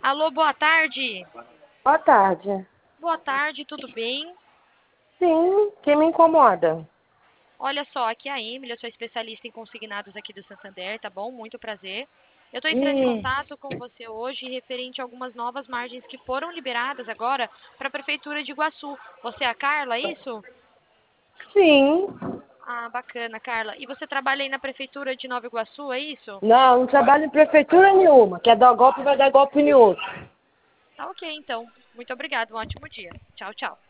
Alô, boa tarde. Boa tarde. Boa tarde, tudo bem? Sim, quem me incomoda? Olha só, aqui é a Emily, eu sou especialista em consignados aqui do Santander, tá bom? Muito prazer. Eu estou entrando em Ih, contato com você hoje referente a algumas novas margens que foram liberadas agora para a Prefeitura de Iguaçu. Você é a Carla, é isso? sim. Ah, bacana, Carla. E você trabalha aí na Prefeitura de Nova Iguaçu, é isso? Não trabalho em prefeitura nenhuma. Quer dar golpe, vai dar golpe em outro. Tá ok, então. Muito obrigada, um ótimo dia. Tchau, tchau.